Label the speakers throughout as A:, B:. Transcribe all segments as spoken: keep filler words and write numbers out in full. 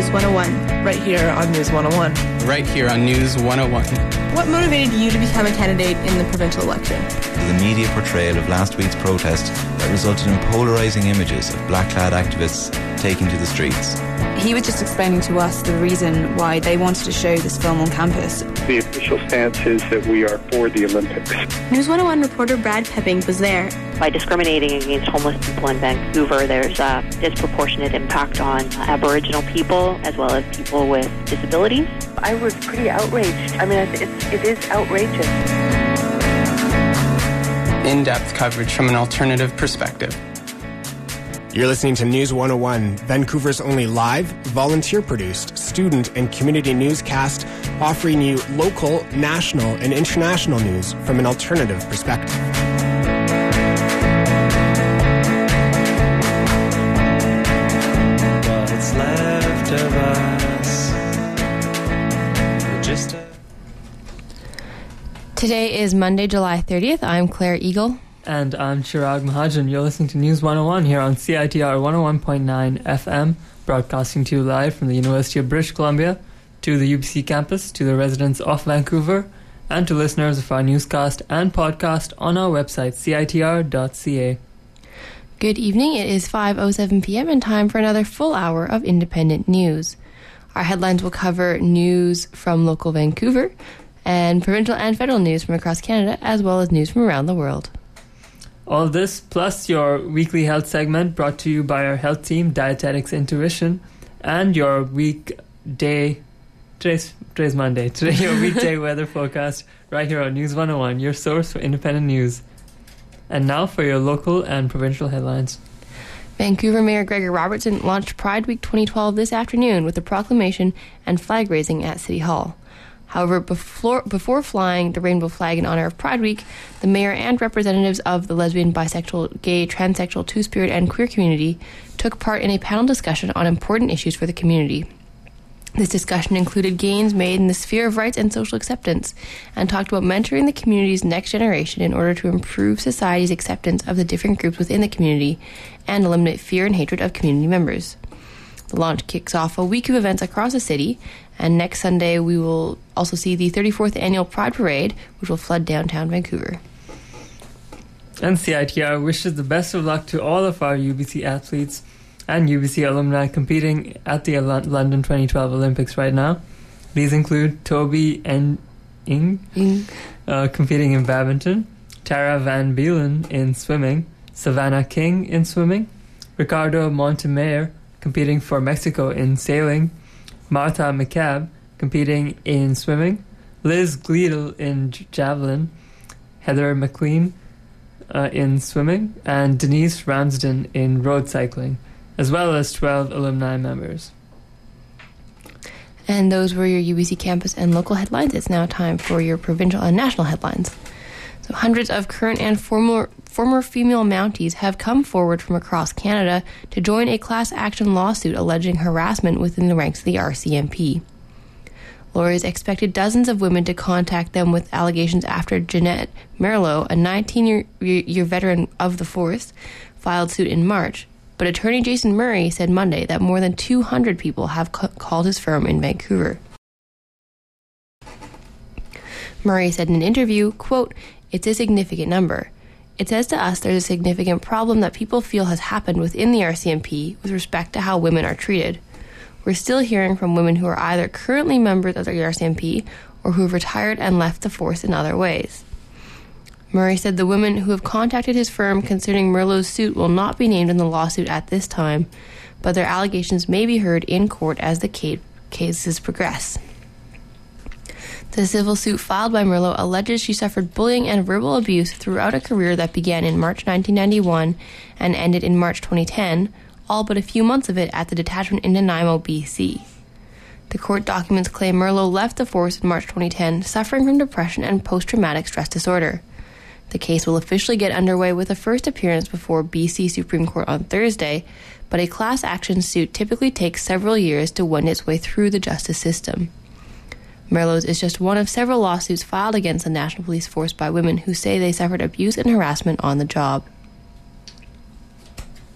A: one oh one.
B: Right here on News one oh one.
C: Right here on News one oh one.
A: What motivated you to become a candidate in the provincial election?
D: The media portrayal of last week's protest that resulted in polarising images of black-clad activists taking to the streets.
E: He was just explaining to us the reason why they wanted to show this film on campus.
F: The official stance is that we are for the Olympics.
A: News one oh one reporter Brad Pepping was there.
G: By discriminating against homeless people in Vancouver, there's a disproportionate impact on Aboriginal people as well as people with disabilities.
H: I was pretty outraged. I mean, it's, it is outrageous.
C: In-depth coverage from an alternative perspective.
I: You're listening to News one oh one, Vancouver's only live, volunteer-produced, student and community newscast, offering you local, national, and international news from an alternative perspective.
J: What's left of us? Just a-
K: Today is Monday, July thirtieth. I'm Claire Eagle.
L: And I'm Chirag Mahajan. You're listening to News one oh one here on C I T R one oh one point nine F M, broadcasting to you live from the University of British Columbia, to the U B C campus, to the residents of Vancouver, and to listeners of our newscast and podcast on our website, C I T R dot C A.
K: Good evening. It is five oh seven p.m. and time for another full hour of independent news. Our headlines will cover news from local Vancouver and provincial and federal news from across Canada, as well as news from around the world.
L: All this, plus your weekly health segment brought to you by our health team, Dietetics Intuition, and your weekday, today's, today's Monday, today your weekday weather forecast right here on News one oh one, your source for independent news. And now for your local and provincial headlines.
K: Vancouver Mayor Gregor Robertson launched Pride Week twenty twelve this afternoon with a proclamation and flag raising at City Hall. However, before, before flying the rainbow flag in honor of Pride Week, the mayor and representatives of the lesbian, bisexual, gay, transsexual, two-spirit, and queer community took part in a panel discussion on important issues for the community. This discussion included gains made in the sphere of rights and social acceptance, and talked about mentoring the community's next generation in order to improve society's acceptance of the different groups within the community and eliminate fear and hatred of community members. The launch kicks off a week of events across the city, and next Sunday we will also see the thirty-fourth Annual Pride Parade, which will flood downtown Vancouver.
L: And C I T R wishes the best of luck to all of our U B C athletes and U B C alumni competing at the London twenty twelve Olympics right now. These include Toby and Ing,
K: Ing.
L: Uh, competing in badminton, Tara Van Beelen in swimming, Savannah King in swimming, Ricardo Montemayor competing for Mexico in sailing, Martha McCabe competing in swimming, Liz Gleadle in javelin, Heather McLean uh, in swimming, and Denise Ramsden in road cycling, as well as twelve alumni members.
K: And those were your U B C campus and local headlines. It's now time for your provincial and national headlines. So hundreds of current and former former female Mounties have come forward from across Canada to join a class action lawsuit alleging harassment within the ranks of the R C M P. Lawyers expected dozens of women to contact them with allegations after Jeanette Merlot, a nineteen-year veteran of the force, filed suit in March. But attorney Jason Murray said Monday that more than two hundred people have ca- called his firm in Vancouver. Murray said in an interview, quote, "It's a significant number. It says to us there's a significant problem that people feel has happened within the R C M P with respect to how women are treated. We're still hearing from women who are either currently members of the R C M P or who have retired and left the force in other ways." Murray said the women who have contacted his firm concerning Merlot's suit will not be named in the lawsuit at this time, but their allegations may be heard in court as the cases progress. The civil suit filed by Merlot alleges she suffered bullying and verbal abuse throughout a career that began in March nineteen ninety-one and ended in March twenty ten, all but a few months of it at the detachment in Nanaimo, B C. The court documents claim Merlot left the force in March twenty ten, suffering from depression and post-traumatic stress disorder. The case will officially get underway with a first appearance before B C Supreme Court on Thursday, but a class action suit typically takes several years to wend its way through the justice system. Merlot's is just one of several lawsuits filed against the National Police Force by women who say they suffered abuse and harassment on the job.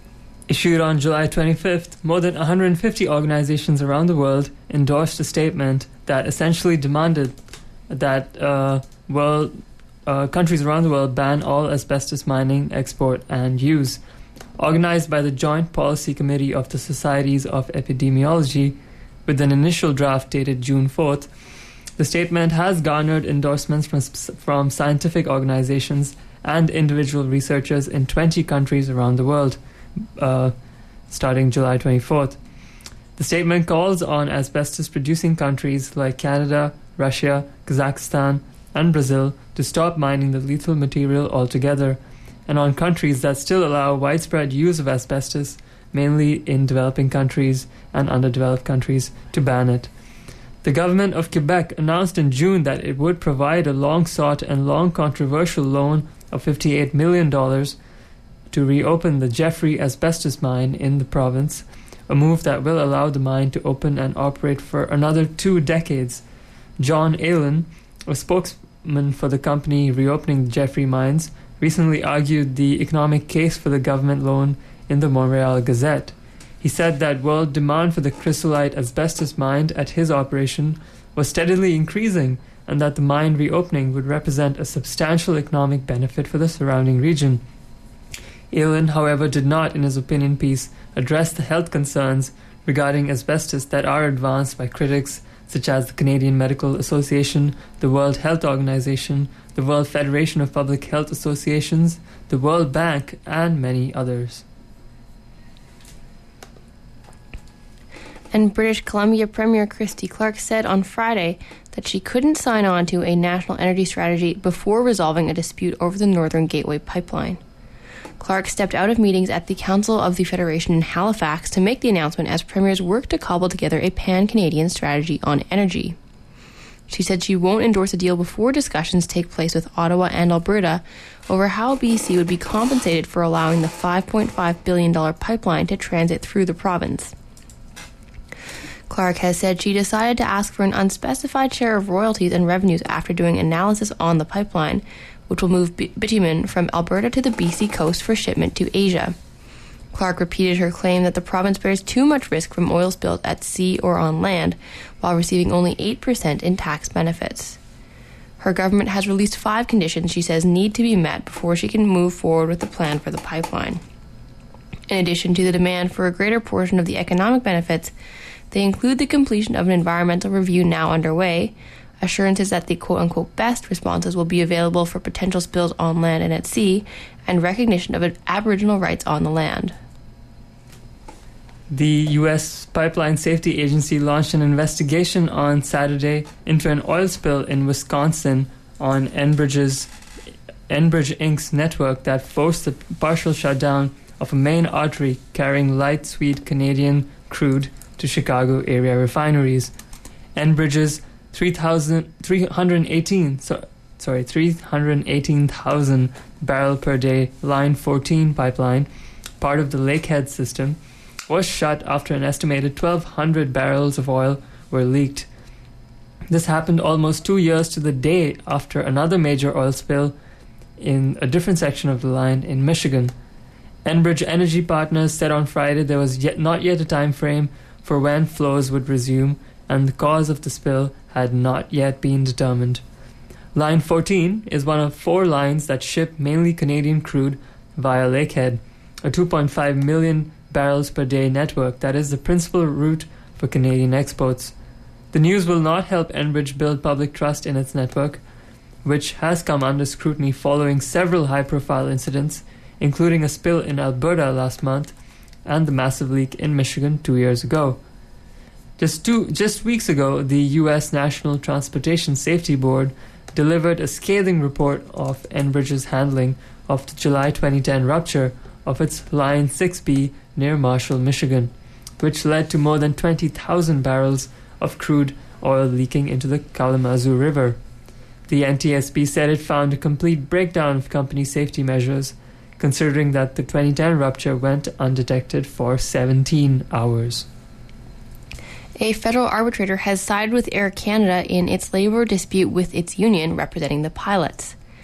L: Issued on July twenty-fifth, more than one hundred fifty organizations around the world endorsed a statement that essentially demanded that uh, world, uh, countries around the world ban all asbestos mining, export, and use. Organized by the Joint Policy Committee of the Societies of Epidemiology, with an initial draft dated June fourth, the statement has garnered endorsements from, from scientific organizations and individual researchers in twenty countries around the world, uh, starting July twenty-fourth. The statement calls on asbestos-producing countries like Canada, Russia, Kazakhstan, and Brazil to stop mining the lethal material altogether, and on countries that still allow widespread use of asbestos, mainly in developing countries and underdeveloped countries, to ban it. The government of Quebec announced in June that it would provide a long-sought and long-controversial loan of fifty-eight million dollars to reopen the Jeffrey asbestos mine in the province, a move that will allow the mine to open and operate for another two decades. John Allen, a spokesman for the company reopening the Jeffrey mines, recently argued the economic case for the government loan in the Montreal Gazette. He said that world demand for the chrysolite asbestos mined at his operation was steadily increasing, and that the mine reopening would represent a substantial economic benefit for the surrounding region. Allen, however, did not, in his opinion piece, address the health concerns regarding asbestos that are advanced by critics such as the Canadian Medical Association, the World Health Organization, the World Federation of Public Health Associations, the World Bank, and many others.
K: And British Columbia Premier Christy Clark said on Friday that she couldn't sign on to a national energy strategy before resolving a dispute over the Northern Gateway pipeline. Clark stepped out of meetings at the Council of the Federation in Halifax to make the announcement as premiers work to cobble together a pan-Canadian strategy on energy. She said she won't endorse a deal before discussions take place with Ottawa and Alberta over how B C would be compensated for allowing the five point five billion dollars pipeline to transit through the province. Clark has said she decided to ask for an unspecified share of royalties and revenues after doing analysis on the pipeline, which will move bitumen from Alberta to the B C coast for shipment to Asia. Clark repeated her claim that the province bears too much risk from oil spills at sea or on land, while receiving only eight percent in tax benefits. Her government has released five conditions she says need to be met before she can move forward with the plan for the pipeline. In addition to the demand for a greater portion of the economic benefits, they include the completion of an environmental review now underway, assurances that the quote-unquote best responses will be available for potential spills on land and at sea, and recognition of Aboriginal rights on the land.
L: The U S Pipeline Safety Agency launched an investigation on Saturday into an oil spill in Wisconsin on Enbridge's, Enbridge Incorporated's network that forced the partial shutdown of a main artery carrying light sweet Canadian crude to Chicago area refineries. Enbridge's three hundred eighteen, so, sorry, three hundred eighteen thousand barrel per day Line fourteen pipeline, part of the Lakehead system, was shut after an estimated twelve hundred barrels of oil were leaked. This happened almost two years to the day after another major oil spill in a different section of the line in Michigan. Enbridge Energy Partners said on Friday there was yet not yet a time frame for when flows would resume, and the cause of the spill had not yet been determined. Line fourteen is one of four lines that ship mainly Canadian crude via Lakehead, a two point five million barrels per day network that is the principal route for Canadian exports. The news will not help Enbridge build public trust in its network, which has come under scrutiny following several high-profile incidents, including a spill in Alberta last month and the massive leak in Michigan two years ago. Just two, just weeks ago, the U S National Transportation Safety Board delivered a scathing report of Enbridge's handling of the July twenty ten rupture of its Line six B near Marshall, Michigan, which led to more than twenty thousand barrels of crude oil leaking into the Kalamazoo River. The N T S B said it found a complete breakdown of company safety measures, considering that the twenty ten rupture went undetected for seventeen hours.
K: A federal arbitrator has sided with Air Canada in its labor dispute with its union representing the pilots.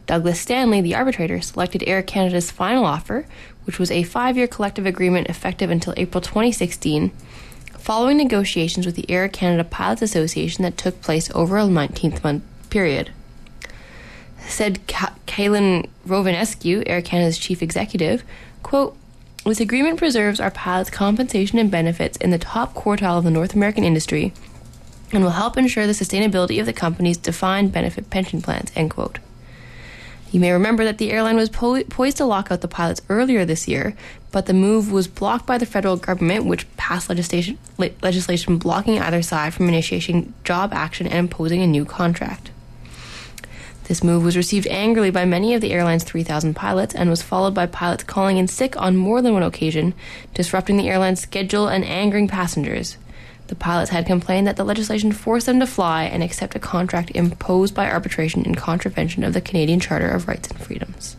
K: Douglas Stanley, the arbitrator, selected Air Canada's final offer, which was a five-year collective agreement effective until April twenty sixteen, following negotiations with the Air Canada Pilots Association that took place over a nineteenth-month period. Said Ka- Kaylin Rovanescu, Air Canada's chief executive, quote, "This agreement preserves our pilots' compensation and benefits in the top quartile of the North American industry and will help ensure the sustainability of the company's defined benefit pension plans," end quote. You may remember that the airline was po- poised to lock out the pilots earlier this year, but the move was blocked by the federal government, which passed legislation, le- legislation blocking either side from initiating job action and imposing a new contract. This move was received angrily by many of the airline's three thousand pilots and was followed by pilots calling in sick on more than one occasion, disrupting the airline's schedule and angering passengers. The pilots had complained that the legislation forced them to fly and accept a contract imposed by arbitration in contravention of the Canadian Charter of Rights and Freedoms.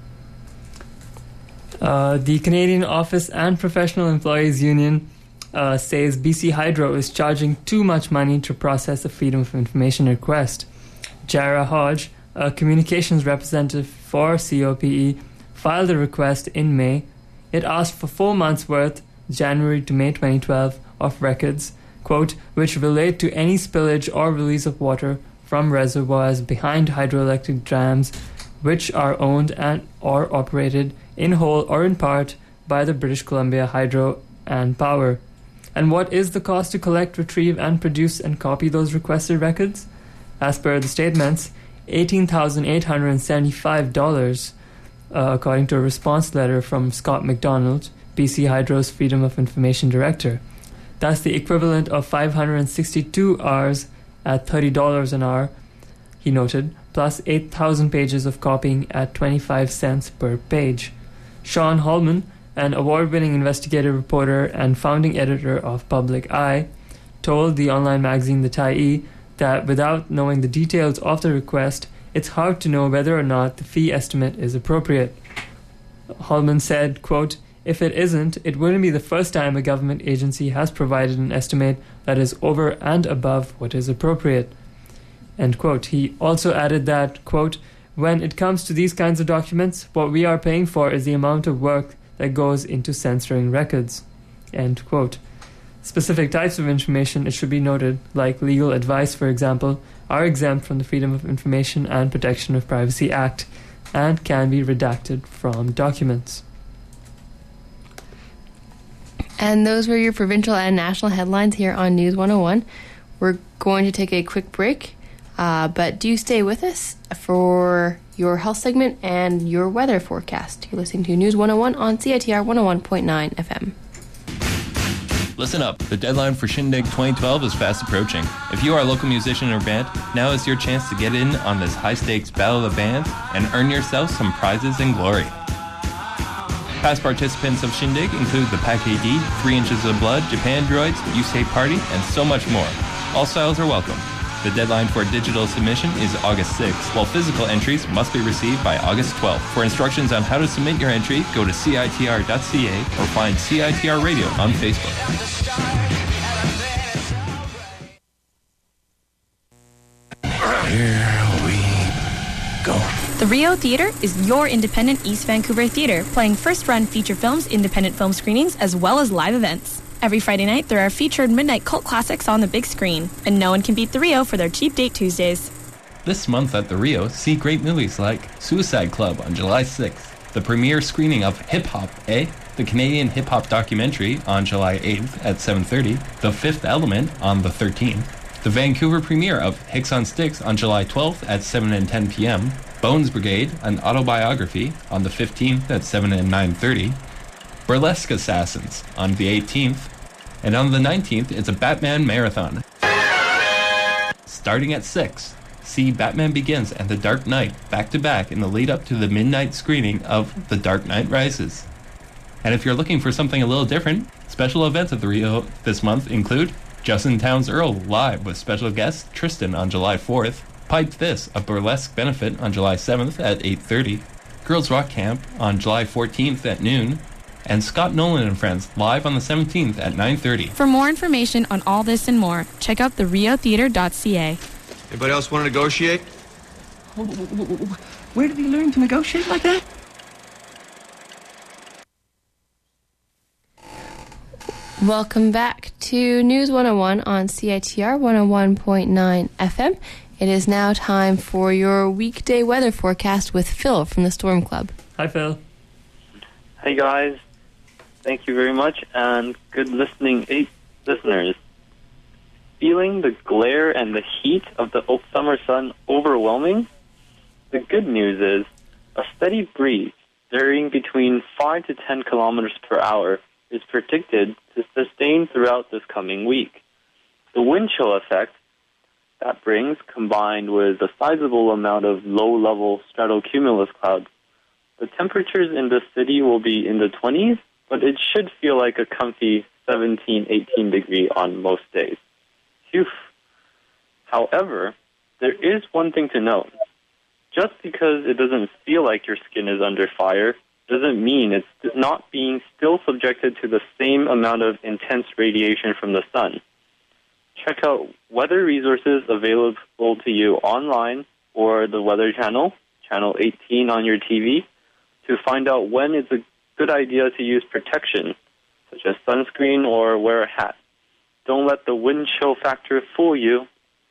L: Uh, the Canadian Office and Professional Employees Union uh, says B C Hydro is charging too much money to process a Freedom of Information request. Jara Hodge, a communications representative for C O P E, filed a request in May. It asked for four months' worth, January to May twenty twelve, of records, quote, which relate to any spillage or release of water from reservoirs behind hydroelectric dams which are owned and or operated in whole or in part by the British Columbia Hydro and Power. And what is the cost to collect, retrieve, and produce and copy those requested records? As per the statements, eighteen thousand eight hundred seventy-five dollars, uh, according to a response letter from Scott McDonald, B C Hydro's Freedom of Information Director. That's the equivalent of five hundred sixty-two hours at thirty dollars an hour, he noted, plus eight thousand pages of copying at twenty-five cents per page. Sean Holman, an award-winning investigative reporter and founding editor of Public Eye, told the online magazine The Tyee that without knowing the details of the request, it's hard to know whether or not the fee estimate is appropriate. Holman said, quote, "If it isn't, it wouldn't be the first time a government agency has provided an estimate that is over and above what is appropriate." End quote. He also added that, quote, "When it comes to these kinds of documents, what we are paying for is the amount of work that goes into censoring records." End quote. Specific types of information, it should be noted, like legal advice, for example, are exempt from the Freedom of Information and Protection of Privacy Act and can be redacted from documents.
K: And those were your provincial and national headlines here on News one oh one. We're going to take a quick break, uh, but do stay with us for your health segment and your weather forecast. You're listening to News one oh one on C I T R one oh one point nine F M.
M: Listen up. The deadline for Shindig twenty twelve is fast approaching. If you are a local musician or band, now is your chance to get in on this high-stakes battle of the bands and earn yourself some prizes and glory. Past participants of Shindig include the Pack A D, Three Inches of Blood, Japan Droids, You Say Party, and so much more. All styles are welcome. The deadline for digital submission is August sixth, while physical entries must be received by August twelfth. For instructions on how to submit your entry, go to C I T R dot C A or find C I T R Radio on Facebook.
N: Here we go.
O: The Rio Theatre is your independent East Vancouver theatre, playing first-run feature films, independent film screenings, as well as live events. Every Friday night, there are featured midnight cult classics on the big screen, and no one can beat the Rio for their cheap date Tuesdays.
M: This month at the Rio, see great movies like Suicide Club on July sixth, the premiere screening of Hip Hop, eh? The Canadian hip-hop documentary on July eighth at seven thirty, The Fifth Element on the thirteenth, the Vancouver premiere of Hicks on Sticks on July twelfth at seven and ten p.m., Bones Brigade, an autobiography, on the fifteenth at seven and nine thirty, Burlesque Assassins on the eighteenth, and on the nineteenth, it's a Batman marathon. Starting at six, see Batman Begins and The Dark Knight back-to-back in the lead-up to the midnight screening of The Dark Knight Rises. And if you're looking for something a little different, special events at the Rio this month include Justin Towns Earl live with special guest Tristan on July fourth, Pipe This, a burlesque benefit on July seventh at eight thirty, Girls Rock Camp on July fourteenth at noon, and Scott Nolan and Friends live on the seventeenth at nine thirty.
O: For more information on all this and more, check out the rio theatre dot c a.
P: Anybody else want to negotiate? Where did he learn to negotiate like that?
K: Welcome back to News one oh one on C I T R one oh one point nine F M. It is now time for your weekday weather forecast with Phil from the Storm Club.
L: Hi, Phil.
Q: Hey, guys. Thank you very much, and good listening, eight listeners. Feeling the glare and the heat of the summer sun overwhelming? The good news is a steady breeze varying between five to ten kilometers per hour is predicted to sustain throughout this coming week. The wind chill effect that brings, combined with a sizable amount of low-level stratocumulus clouds, the temperatures in the city will be in the twenties, but it should feel like a comfy seventeen, eighteen degree on most days. Phew. However, there is one thing to note. Just because it doesn't feel like your skin is under fire doesn't mean it's not being still subjected to the same amount of intense radiation from the sun. Check out weather resources available to you online or the Weather Channel, Channel eighteen on your T V, to find out when it's a good idea to use protection, such as sunscreen or wear a hat. Don't let the wind chill factor fool you.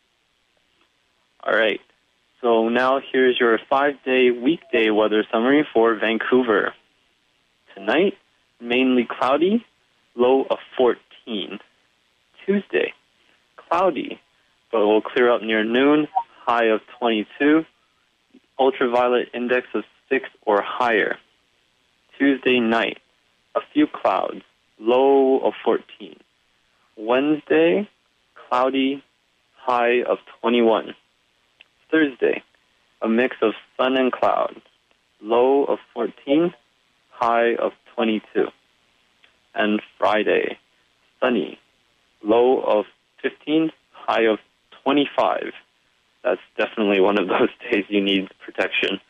Q: All right. So now here's your five-day weekday weather summary for Vancouver. Tonight, mainly cloudy, low of fourteen. Tuesday, cloudy, but will clear up near noon, high of twenty-two. Ultraviolet index of six or higher. Tuesday night, a few clouds, low of fourteen. Wednesday, cloudy, high of twenty-one. Thursday, a mix of sun and clouds, low of fourteen, high of twenty-two. And Friday, sunny, low of fifteen, high of twenty-five. That's definitely one of those days you need protection.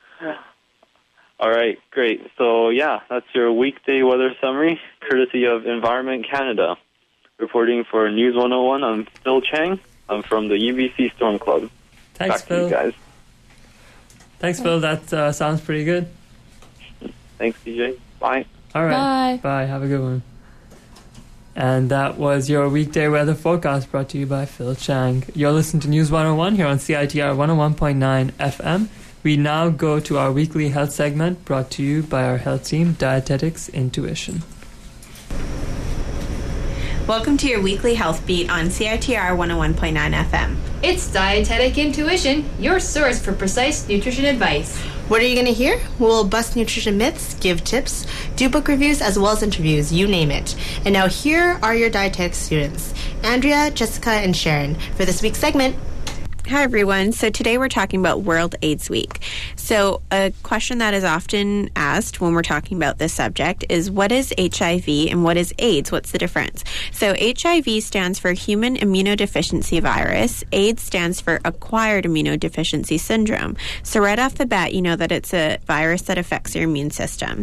Q: All right, great. So, yeah, that's your weekday weather summary, courtesy of Environment Canada. Reporting for News one oh one, I'm Phil Chang. I'm from the U B C Storm Club.
L: Thanks,
Q: Back
L: Phil.
Q: to you guys.
L: Thanks, Phil. That uh, sounds pretty good.
Q: Thanks, D J. Bye.
L: All right.
K: Bye.
L: Bye. Have a good one. And that was your weekday weather forecast brought to you by Phil Chang. You're listening to News one oh one here on C I T R one oh one point nine F M. We now go to our weekly health segment brought to you by our health team, Dietetics Intuition.
R: Welcome to your weekly health beat on C I T R one oh one point nine F M.
S: It's Dietetic Intuition, your source for precise nutrition advice.
R: What are you going to hear? We'll bust nutrition myths, give tips, do book reviews, as well as interviews, you name it. And now here are your dietetics students, Andrea, Jessica, and Sharon, for this week's segment.
T: Hi, everyone. So today we're talking about World AIDS Week. So a question that is often asked when we're talking about this subject is, what is H I V and what is AIDS? What's the difference? So H I V stands for Human Immunodeficiency Virus. AIDS stands for Acquired Immunodeficiency Syndrome. So right off the bat, you know that it's a virus that affects your immune system.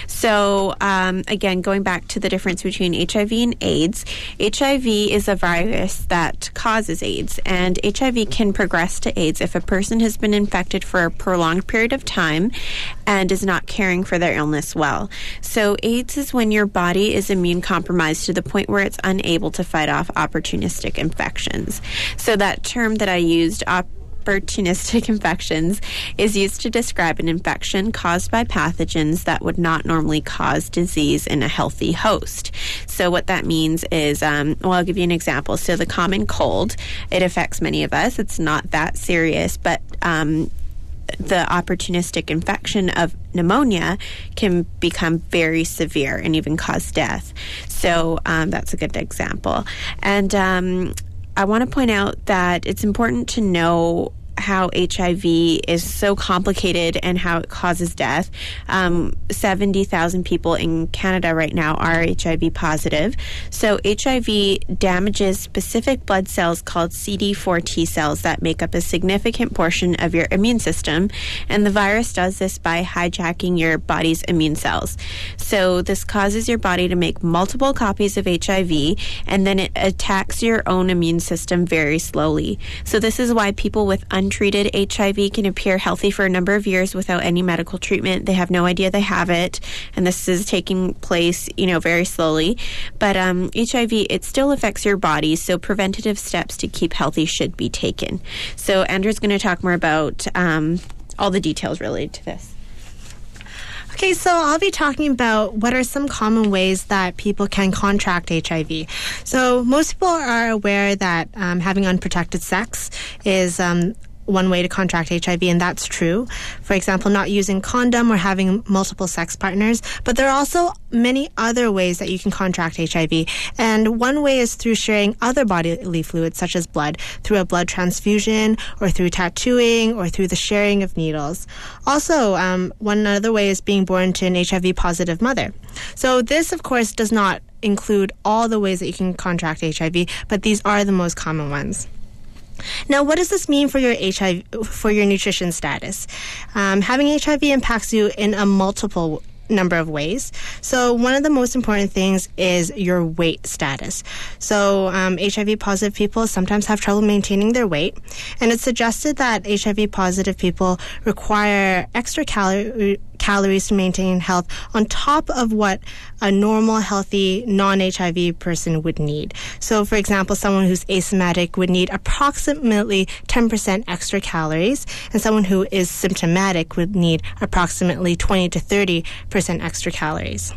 T: So um, again, going back to the difference between H I V and AIDS, H I V is a virus that causes AIDS, and H I V can progress to AIDS if a person has been infected for a prolonged period of time and is not caring for their illness well. So AIDS is when your body is immune compromised to the point where it's unable to fight off opportunistic infections. So that term that I used, op- opportunistic infections, is used to describe an infection caused by pathogens that would not normally cause disease in a healthy host. So what that means is, um, well, I'll give you an example. So the common cold, it affects many of us. It's not that serious, but um, the opportunistic infection of pneumonia can become very severe and even cause death. So um, that's a good example. And um, I want to point out that it's important to know how H I V is so complicated and how it causes death. Um, seventy thousand people in Canada right now are H I V positive. So H I V damages specific blood cells called C D four T cells that make up a significant portion of your immune system. And the virus does this by hijacking your body's immune cells. So this causes your body to make multiple copies of H I V, and then it attacks your own immune system very slowly. So this is why people with untreated H I V can appear healthy for a number of years without any medical treatment. They have no idea they have it, and this is taking place, you know, very slowly. But um, H I V, it still affects your body, so preventative steps to keep healthy should be taken. So Andrew's going to talk more about um, all the details related to this.
R: Okay, so I'll be talking about what are some common ways that people can contract H I V. So most people are aware that um, having unprotected sex is um, one way to contract H I V, and that's true. For example, not using condom or having multiple sex partners. But there are also many other ways that you can contract H I V. And one way is through sharing other bodily fluids, such as blood, through a blood transfusion, or through tattooing, or through the sharing of needles. Also, um, one other way is being born to an H I V-positive mother. So this, of course, does not include all the ways that you can contract H I V, but these are the most common ones. Now, what does this mean for your H I V, for your nutrition status? Um, having H I V impacts you in a multiple number of ways. So one of the most important things is your weight status. So um, H I V positive people sometimes have trouble maintaining their weight, and it's suggested that H I V positive people require extra calorie calories to maintain health on top of what a normal, healthy, non-H I V person would need. So, for example, someone who's asymptomatic would need approximately ten percent extra calories, and someone who is symptomatic would need approximately twenty to thirty percent extra calories.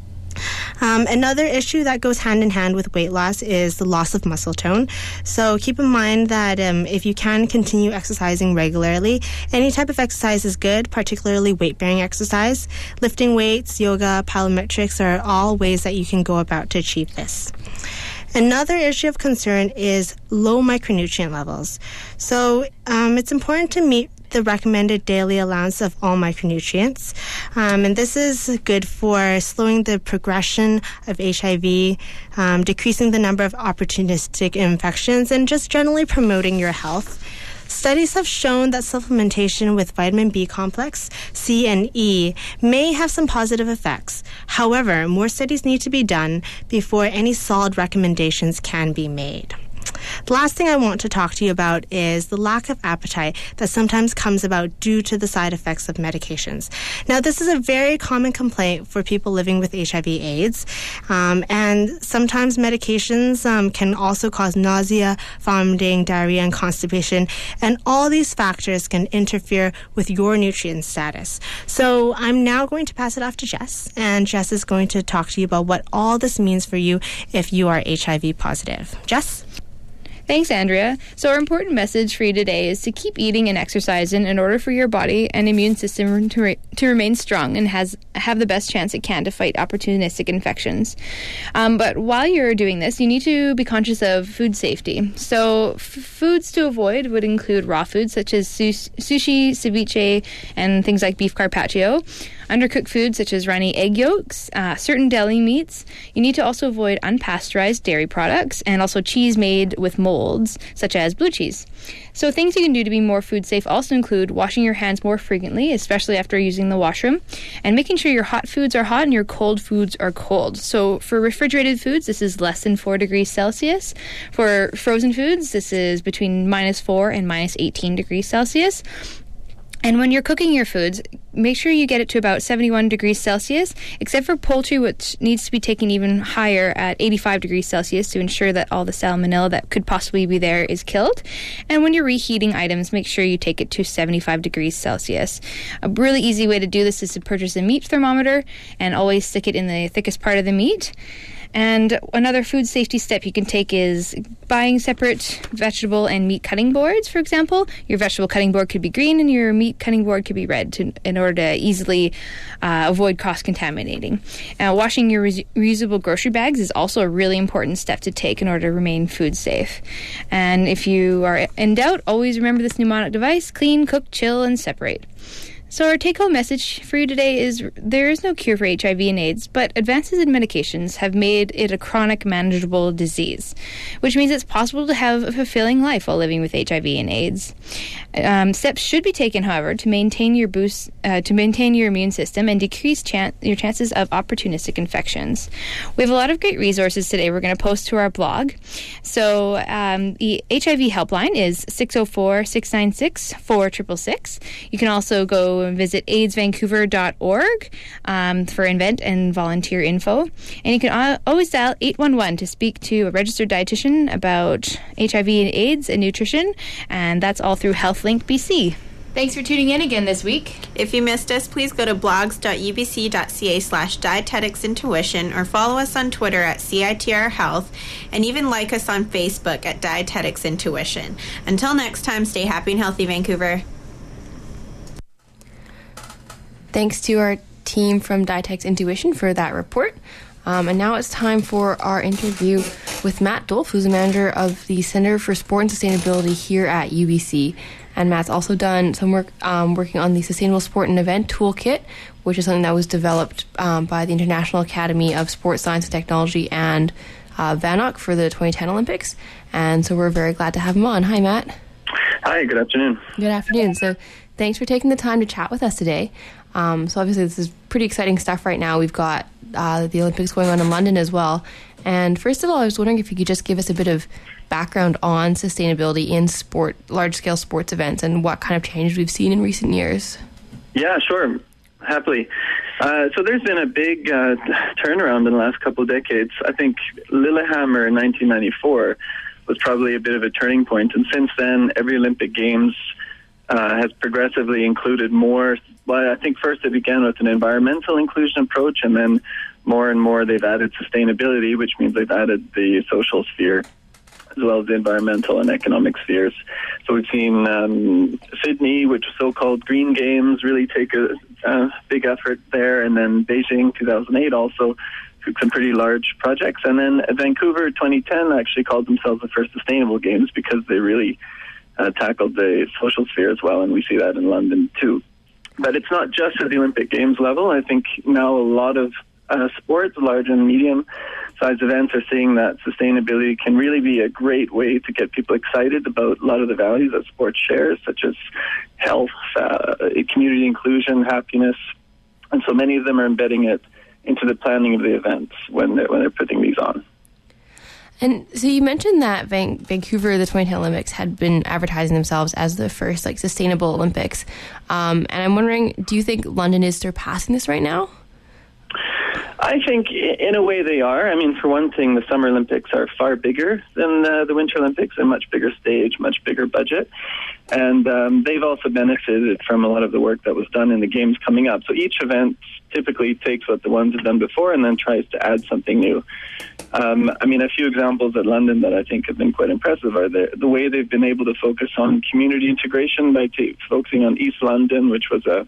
R: Um, another issue that goes hand in hand with weight loss is the loss of muscle tone. So keep in mind that um, if you can continue exercising regularly, any type of exercise is good, particularly weight-bearing exercise. Lifting weights, yoga, plyometrics are all ways that you can go about to achieve this. Another issue of concern is low micronutrient levels. So um, it's important to meet the recommended daily allowance of all micronutrients. Um, and this is good for slowing the progression of H I V, um, decreasing the number of opportunistic infections, and just generally promoting your health. Studies have shown that supplementation with vitamin B complex, C and E, may have some positive effects. However, more studies need to be done before any solid recommendations can be made. The last thing I want to talk to you about is the lack of appetite that sometimes comes about due to the side effects of medications. Now, this is a very common complaint for people living with H I V AIDS, um, and sometimes medications um, can also cause nausea, vomiting, diarrhea, and constipation, and all these factors can interfere with your nutrient status. So I'm now going to pass it off to Jess, and Jess is going to talk to you about what all this means for you if you are H I V positive. Jess?
K: Thanks, Andrea. So our important message for you today is to keep eating and exercising in order for your body and immune system to, re- to remain strong and has have the best chance it can to fight opportunistic infections. Um, but while you're doing this, you need to be conscious of food safety. So f- foods to avoid would include raw foods such as sus- sushi, ceviche, and things like beef carpaccio. Undercooked foods such as runny egg yolks, uh, certain deli meats. You need to also avoid unpasteurized dairy products and also cheese made with molds, such as blue cheese. So things you can do to be more food safe also include washing your hands more frequently, especially after using the washroom, and making sure your hot foods are hot and your cold foods are cold. So for refrigerated foods, this is less than four degrees Celsius. For frozen foods, this is between minus four and minus eighteen degrees Celsius. And when you're cooking your foods, make sure you get it to about seventy-one degrees Celsius, except for poultry, which needs to be taken even higher at eighty-five degrees Celsius to ensure that all the salmonella that could possibly be there is killed. And when you're reheating items, make sure you take it to seventy-five degrees Celsius. A really easy way to do this is to purchase a meat thermometer and always stick it in the thickest part of the meat. And another food safety step you can take is buying separate vegetable and meat cutting boards, for example. Your vegetable cutting board could be green and your meat cutting board could be red to, in order to easily uh, avoid cross-contaminating. Uh, washing your re- reusable grocery bags is also a really important step to take in order to remain food safe. And if you are in doubt, always remember this mnemonic device: clean, cook, chill, and separate.
U: So our take-home message for you today is there is no cure for H I V and AIDS, but advances in medications have made it a chronic, manageable disease, which means it's possible to have a fulfilling life while living with H I V and AIDS. Um, steps should be taken, however, to maintain your boost, uh, to maintain your immune system and decrease chan- your chances of opportunistic infections. We have a lot of great resources today we're going to post to our blog. So um, the H I V helpline is six oh four, six nine six, four six six six. You can also go and visit aids vancouver dot org um, for event and volunteer info. And you can always dial eight one one to speak to a registered dietitian about H I V and AIDS and nutrition, and that's all through HealthLink B C.
S: Thanks for tuning in again this week.
T: If you missed us, please go to blogs dot u b c dot c a slash dietetics intuition or follow us on Twitter at C I T R Health and even like us on Facebook at Dietetics Intuition. Until next time, stay happy and healthy, Vancouver.
K: Thanks to our team from Dietetics Intuition for that report. Um, and now it's time for our interview with Matt Dolph, who's the manager of the Center for Sport and Sustainability here at U B C. And Matt's also done some work um, working on the Sustainable Sport and Event Toolkit, which is something that was developed um, by the International Academy of Sports Science and Technology and uh, V A N O C for the twenty ten Olympics. And so we're very glad to have him on. Hi, Matt.
V: Hi, good afternoon.
K: Good afternoon. So thanks for taking the time to chat with us today. Um, so obviously this is pretty exciting stuff right now. We've got uh, the Olympics going on in London as well. And first of all, I was wondering if you could just give us a bit of background on sustainability in sport, large-scale sports events, and what kind of change we've seen in recent years.
V: Yeah, sure. Happily. Uh, so there's been a big uh, turnaround in the last couple of decades. I think Lillehammer in nineteen ninety-four was probably a bit of a turning point. And since then, every Olympic Games uh, has progressively included more. Well, I think first it began with an environmental inclusion approach, and then more and more they've added sustainability, which means they've added the social sphere as well as the environmental and economic spheres. So we've seen um, Sydney, which was so-called Green Games, really take a, a big effort there, and then Beijing two thousand eight also took some pretty large projects, and then Vancouver twenty ten actually called themselves the first sustainable games because they really uh, tackled the social sphere as well, and we see that in London too. But it's not just at the Olympic Games level. I think now a lot of uh, sports, large and medium-sized events, are seeing that sustainability can really be a great way to get people excited about a lot of the values that sports shares, such as health, uh, community inclusion, happiness. And so many of them are embedding it into the planning of the events when they're, when they're putting these on.
K: And so you mentioned that Van- Vancouver, the twenty ten Olympics, had been advertising themselves as the first like sustainable Olympics. Um, and I'm wondering, do you think London is surpassing this right now?
V: I think in a way they are. I mean, for one thing, the Summer Olympics are far bigger than uh, the Winter Olympics, a much bigger stage, much bigger budget. And um, they've also benefited from a lot of the work that was done in the Games coming up. So each event typically takes what the ones have done before and then tries to add something new. Um, I mean, a few examples at London that I think have been quite impressive are the, the way they've been able to focus on community integration by t- focusing on East London, which was a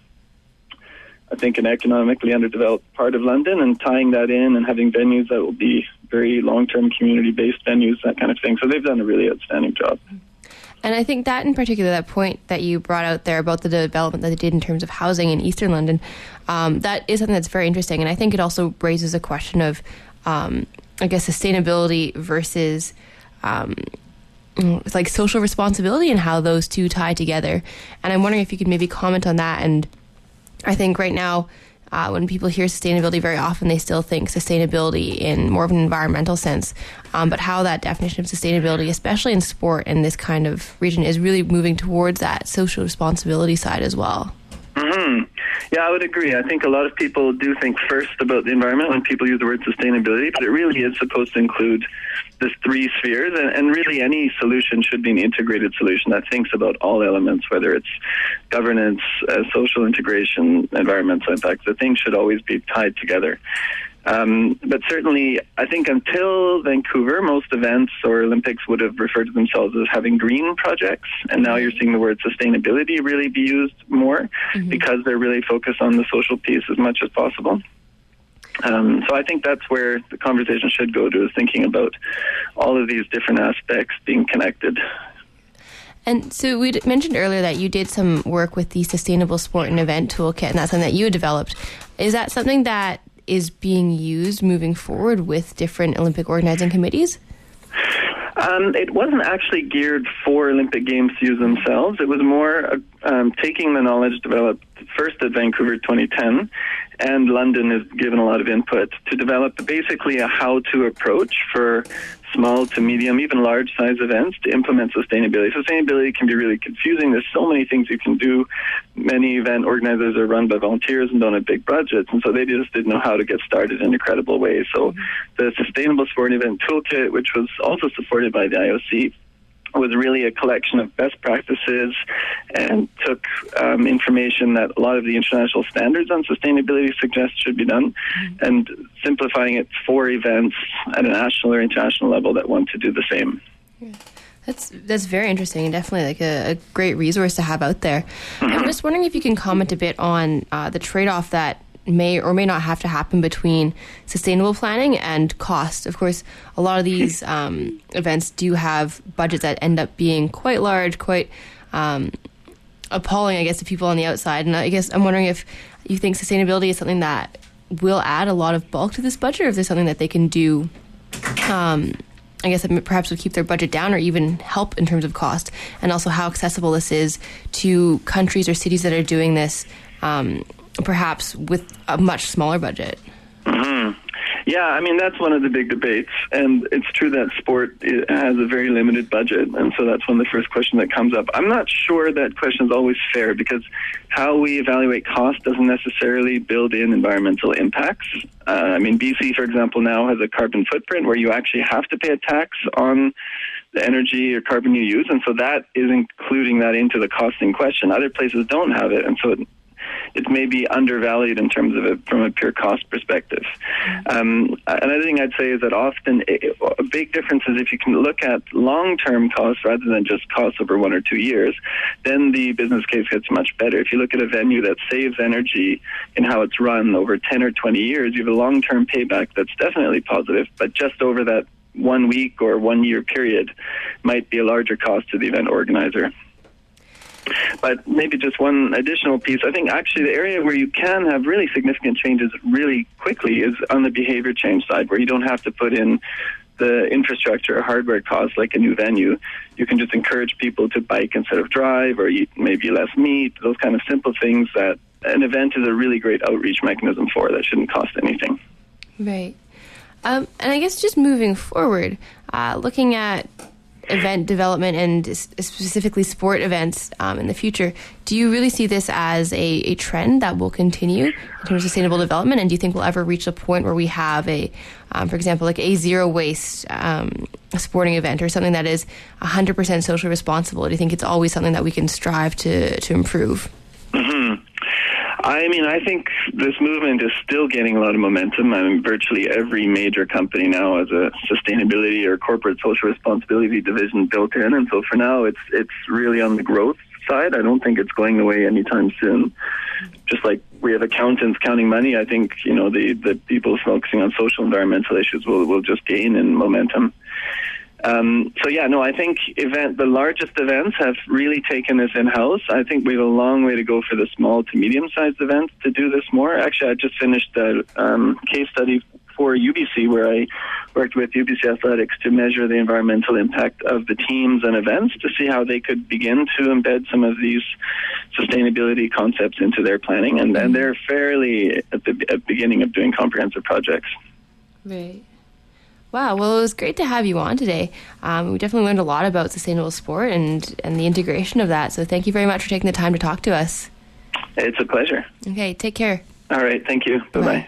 V: I think an economically underdeveloped part of London, and tying that in and having venues that will be very long-term community-based venues, that kind of thing. So they've done a really outstanding job.
K: And I think that in particular, that point that you brought out there about the development that they did in terms of housing in Eastern London, um, that is something that's very interesting. And I think it also raises a question of, um, I guess, sustainability versus um, like social responsibility and how those two tie together. And I'm wondering if you could maybe comment on that. And I think right now, uh, when people hear sustainability, very often they still think sustainability in more of an environmental sense. Um, but how that definition of sustainability, especially in sport and this kind of region, is really moving towards that social responsibility side as well.
V: Mm-hmm. Yeah, I would agree. I think a lot of people do think first about the environment when people use the word sustainability, but it really is supposed to include the three spheres, and, and really any solution should be an integrated solution that thinks about all elements, whether it's governance, uh, social integration, environmental impact. The things should always be tied together. Um, but certainly, I think until Vancouver, most events or Olympics would have referred to themselves as having green projects, and now you're seeing the word sustainability really be used more mm-hmm. because they're really focused on the social piece as much as possible. Um, so I think that's where the conversation should go to, is thinking about all of these different aspects being connected.
K: And so we mentioned earlier that you did some work with the Sustainable Sport and Event Toolkit, and that's something that you had developed. Is that something that is being used moving forward with different Olympic organizing committees?
V: Um, it wasn't actually geared for Olympic Games to use themselves. It was more uh, um, taking the knowledge developed first at Vancouver twenty ten, and London has given a lot of input to develop basically a how-to approach for small to medium, even large-size events to implement sustainability. Sustainability can be really confusing. There's so many things you can do. Many event organizers are run by volunteers and don't have big budgets, and so they just didn't know how to get started in a credible way. So the Sustainable Sport and Event Toolkit, which was also supported by the I O C, was really a collection of best practices and took um, information that a lot of the international standards on sustainability suggest should be done, mm-hmm. and simplifying it for events at a national or international level that want to do the same.
K: Yeah. That's that's very interesting and definitely like a, a great resource to have out there. Mm-hmm. I'm just wondering if you can comment a bit on uh, the trade-off that may or may not have to happen between sustainable planning and cost. Of course, a lot of these um, events do have budgets that end up being quite large, quite um, appalling, I guess, to people on the outside. And I guess I'm wondering if you think sustainability is something that will add a lot of bulk to this budget, or if there's something that they can do, um, I guess, that perhaps would keep their budget down or even help in terms of cost, and also how accessible this is to countries or cities that are doing this um, perhaps with a much smaller budget.
V: Mm-hmm. Yeah, I mean, that's one of the big debates, and it's true that sport has a very limited budget, and so that's one of the first questions that comes up. I'm not sure that question is always fair, because how we evaluate cost doesn't necessarily build in environmental impacts. Uh, I mean, B C, for example, now has a carbon footprint where you actually have to pay a tax on the energy or carbon you use, and so that is including that into the cost in question. Other places don't have it, and so it it may be undervalued in terms of it from a pure cost perspective. Um, another thing I'd say is that often it, a big difference is if you can look at long-term costs rather than just costs over one or two years, then the business case gets much better. If you look at a venue that saves energy in how it's run over ten or twenty years, you have a long-term payback that's definitely positive, but just over that one week or one year period might be a larger cost to the event organizer. But maybe just one additional piece. I think actually the area where you can have really significant changes really quickly is on the behavior change side, where you don't have to put in the infrastructure or hardware costs like a new venue. You can just encourage people to bike instead of drive, or eat maybe less meat, those kind of simple things that an event is a really great outreach mechanism for that shouldn't cost anything.
K: Right. Um, and I guess just moving forward, uh, looking at event development and specifically sport events um, in the future, do you really see this as a, a trend that will continue in terms of sustainable development? And do you think we'll ever reach a point where we have a, um, for example, like a zero waste um, sporting event, or something that is one hundred percent socially responsible? Do you think it's always something that we can strive to, to improve?
V: Mm-hmm. I mean, I think this movement is still getting a lot of momentum. I mean, virtually every major company now has a sustainability or corporate social responsibility division built in, and so for now, it's it's really on the growth side. I don't think it's going away anytime soon. Just like we have accountants counting money, I think you know the the people focusing on social environmental issues will will just gain in momentum. Um, so yeah, no, I think event the largest events have really taken this in-house. I think we have a long way to go for the small to medium-sized events to do this more. Actually, I just finished a um, case study for U B C where I worked with U B C Athletics to measure the environmental impact of the teams and events to see how they could begin to embed some of these sustainability concepts into their planning. And, and they're fairly at the at beginning of doing comprehensive projects.
K: Right. Wow, well, it was great to have you on today. Um, we definitely learned a lot about sustainable sport and, and the integration of that. So thank you very much for taking the time to talk to us.
V: It's a pleasure.
K: Okay, take care.
V: All right, thank you. Bye-bye. Bye.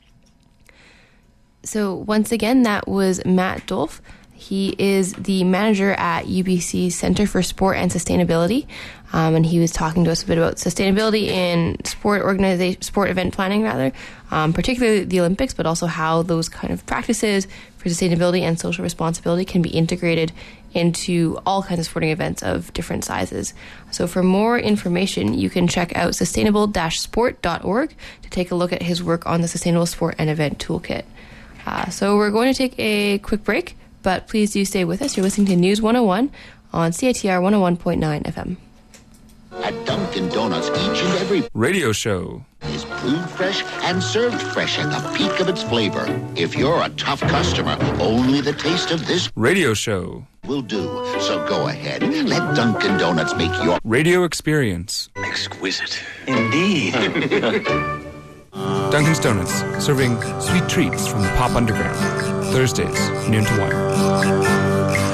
K: So once again, that was Matt Dolph. He is the manager at U B C Center for Sport and Sustainability, um, and he was talking to us a bit about sustainability in sport organization, sport event planning, rather, um, particularly the Olympics, but also how those kind of practices for sustainability and social responsibility can be integrated into all kinds of sporting events of different sizes. So for more information, you can check out sustainable dash sport dot org to take a look at his work on the Sustainable Sport and Event Toolkit. Uh, so we're going to take a quick break, but please do stay with us. You're listening to News one oh one on C I T R one oh one point nine F M.
B: At Dunkin' Donuts, each and every
D: radio show
B: is brewed fresh and served fresh at the peak of its flavor. If you're a tough customer, only the taste of this
D: radio show
B: will do. So go ahead, let Dunkin' Donuts make your
D: radio experience
N: exquisite. Indeed.
D: Dunkin's Donuts, serving sweet treats from the Pop Underground. Thursdays, noon to one.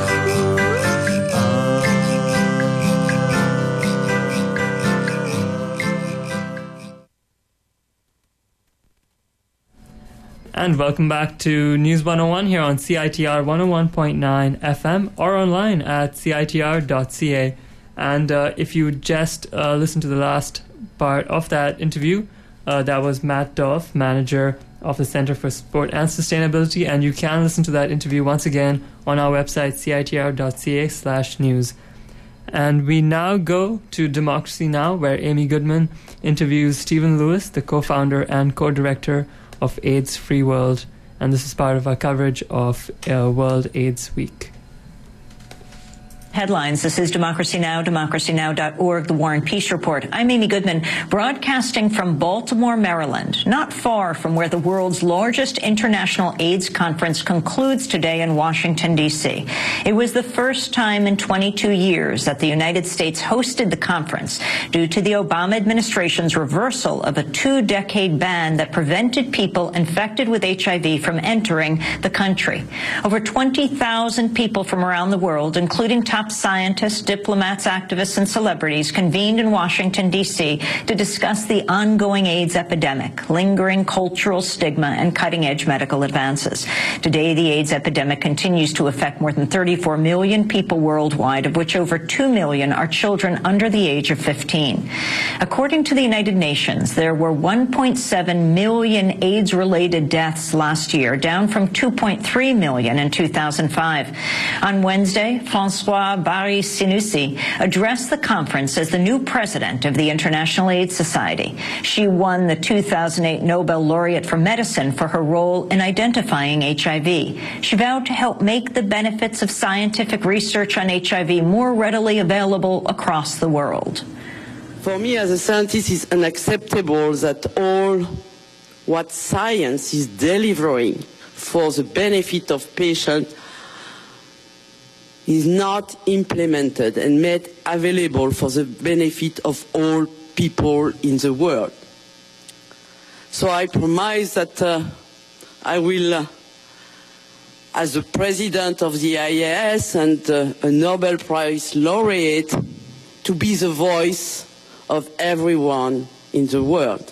L: And welcome back to News one oh one here on C I T R one oh one point nine F M or online at C I T R dot C A. And uh, if you just uh, listened to the last part of that interview, uh, that was Matt Duff, manager of the Center for Sport and Sustainability, and you can listen to that interview once again on our website, C I T R dot C A slash news. And we now go to Democracy Now!, where Amy Goodman interviews Stephen Lewis, the co-founder and co-director of AIDS Free World, and this is part of our coverage of uh, World AIDS Week.
W: Headlines. This is Democracy Now!, democracy now dot org, the War and Peace Report. I'm Amy Goodman, broadcasting from Baltimore, Maryland, not far from where the world's largest international AIDS conference concludes today in Washington, D C. It was the first time in twenty-two years that the United States hosted the conference due to the Obama administration's reversal of a two-decade ban that prevented people infected with H I V from entering the country. Over twenty thousand people from around the world, including top scientists, diplomats, activists, and celebrities, convened in Washington, D C to discuss the ongoing AIDS epidemic, lingering cultural stigma, and cutting-edge medical advances. Today, the AIDS epidemic continues to affect more than thirty-four million people worldwide, of which over two million are children under the age of fifteen. According to the United Nations, there were one point seven million AIDS-related deaths last year, down from two point three million in two thousand five. On Wednesday, François Barré-Sinoussi addressed the conference as the new president of the International AIDS Society. She won the two thousand eight Nobel Laureate for Medicine for her role in identifying H I V. She vowed to help make the benefits of scientific research on H I V more readily available across the world.
X: For me as a scientist, it's unacceptable that all what science is delivering for the benefit of patients is not implemented and made available for the benefit of all people in the world. So I promise that uh, I will, uh, as the president of the I A S and uh, a Nobel Prize laureate, to be the voice of everyone in the world.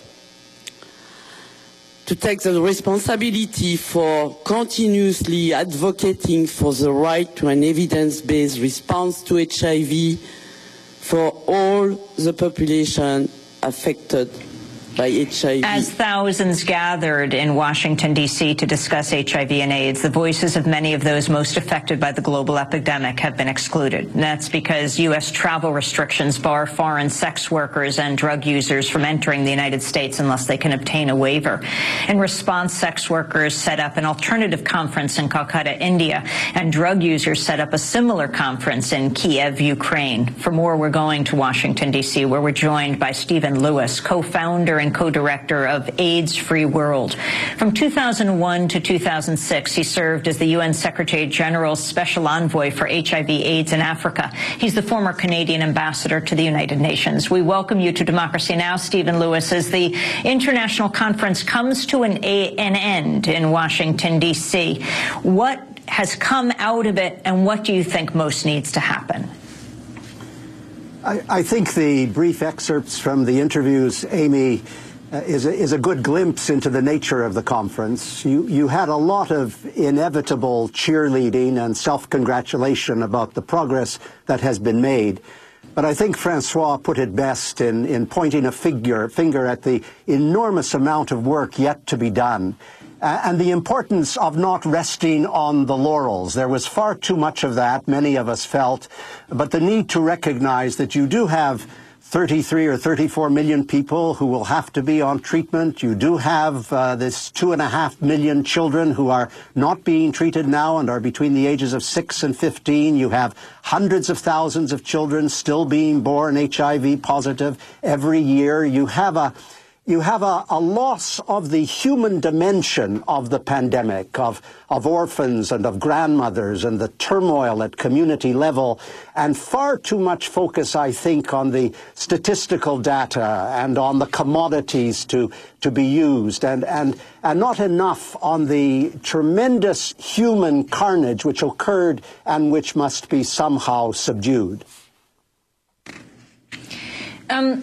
X: To take the responsibility for continuously advocating for the right to an evidence-based response to H I V for all the population affected by H I V.
W: As thousands gathered in Washington, D C to discuss H I V and AIDS, the voices of many of those most affected by the global epidemic have been excluded. And that's because U S travel restrictions bar foreign sex workers and drug users from entering the United States unless they can obtain a waiver. In response, sex workers set up an alternative conference in Calcutta, India, and drug users set up a similar conference in Kiev, Ukraine. For more, we're going to Washington, D C, where we're joined by Stephen Lewis, co-founder and co-director of AIDS Free World. From two thousand one to two thousand six, he served as the U N Secretary General's Special Envoy for H I V AIDS in Africa. He's the former Canadian ambassador to the United Nations. We welcome you to Democracy Now!, Stephen Lewis, as the international conference comes to an, a, an end in Washington, D C. What has come out of it, and what do you think most needs to happen?
Y: I, I think the brief excerpts from the interviews, Amy, uh, is, a, is a good glimpse into the nature of the conference. You, you had a lot of inevitable cheerleading and self-congratulation about the progress that has been made. But I think Francois put it best in, in pointing a figure, finger at the enormous amount of work yet to be done. Uh, and the importance of not resting on the laurels. There was far too much of that, many of us felt, but the need to recognize that you do have thirty-three or thirty-four million people who will have to be on treatment. You do have uh, this two and a half million children who are not being treated now and are between the ages of six and fifteen. You have hundreds of thousands of children still being born H I V positive every year. You have a You have a, a loss of the human dimension of the pandemic, of, of orphans and of grandmothers and the turmoil at community level, and far too much focus, I think, on the statistical data and on the commodities to, to be used, and, and, and not enough on the tremendous human carnage which occurred and which must be somehow subdued.
W: Um.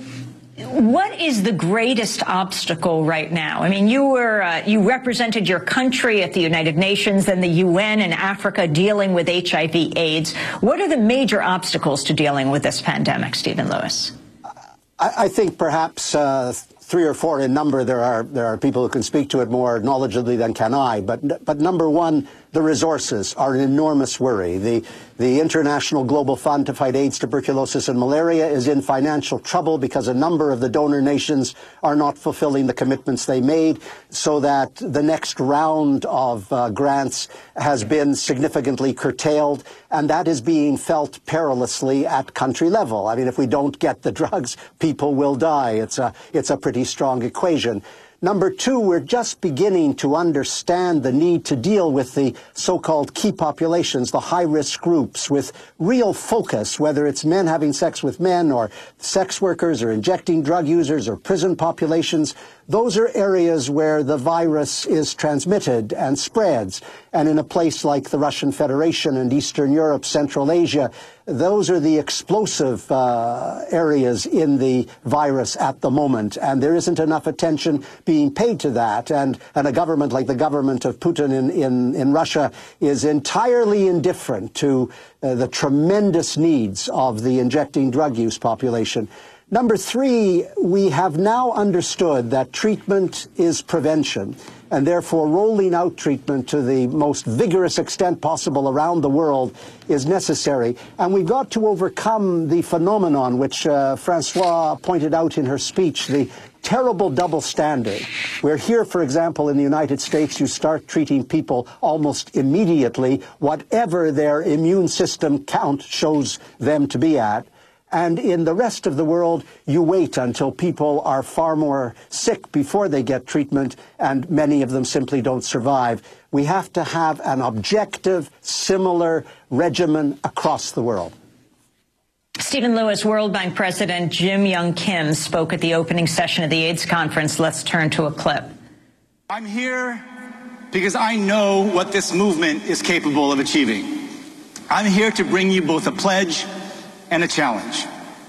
W: What is the greatest obstacle right now? I mean, you were uh, you represented your country at the United Nations and the U N in Africa dealing with H I V AIDS. What are the major obstacles to dealing with this pandemic, Stephen Lewis?
Y: I, I think perhaps uh, three or four in number. There are there are people who can speak to it more knowledgeably than can I. But but number one, the resources are an enormous worry. The The International Global Fund to Fight AIDS, Tuberculosis, and Malaria is in financial trouble because a number of the donor nations are not fulfilling the commitments they made, so that the next round of uh, grants has been significantly curtailed, and that is being felt perilously at country level. I mean, if we don't get the drugs, people will die. It's a, it's a pretty strong equation. Number two, we're just beginning to understand the need to deal with the so-called key populations, the high-risk groups, with real focus, whether it's men having sex with men or sex workers or injecting drug users or prison populations. Those are areas where the virus is transmitted and spreads. And in a place like the Russian Federation and Eastern Europe, Central Asia, those are the explosive uh, areas in the virus at the moment. And there isn't enough attention being paid to that. And, and a government like the government of Putin in, in, in Russia is entirely indifferent to uh, the tremendous needs of the injecting drug use population. Number three, we have now understood that treatment is prevention, and therefore rolling out treatment to the most vigorous extent possible around the world is necessary. And we've got to overcome the phenomenon which uh, Francois pointed out in her speech, the terrible double standard, where here, for example, in the United States, you start treating people almost immediately, whatever their immune system count shows them to be at. And in the rest of the world, you wait until people are far more sick before they get treatment, and many of them simply don't survive. We have to have an objective, similar regimen across the world.
W: Stephen Lewis, World Bank President Jim Young Kim spoke at the opening session of the AIDS conference. Let's turn to a clip.
A: I'm here because I know what this movement is capable of achieving. I'm here to bring you both a pledge and a challenge.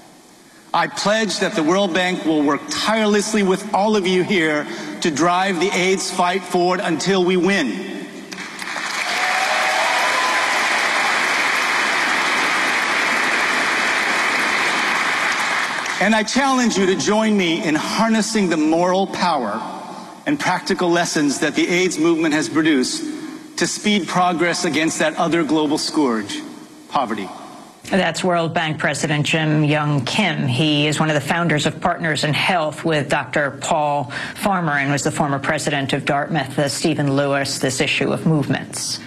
A: I pledge that the World Bank will work tirelessly with all of you here to drive the AIDS fight forward until we win. And I challenge you to join me in harnessing the moral power and practical lessons that the AIDS movement has produced to speed progress against that other global scourge, poverty.
W: That's World Bank President Jim Young Kim. He is one of the founders of Partners in Health with Doctor Paul Farmer and was the former president of Dartmouth. Uh, Stephen Lewis, this issue of movements.